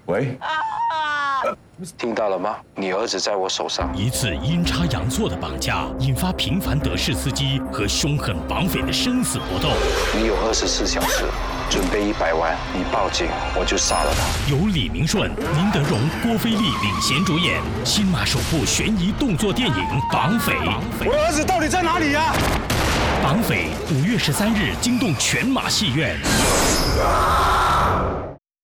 喂， 听到了吗？你儿子在我手上。 一次阴差阳错的绑架，引发平凡德式司机和凶狠绑匪的生死搏斗。 你有24小时，准备100万，你报警我就杀了他。 由李明顺、林德荣、郭菲丽领衔主演，新马首部悬疑动作电影《绑匪》。 我儿子到底在哪里呀？ 绑匪5月13日惊动全马戏院。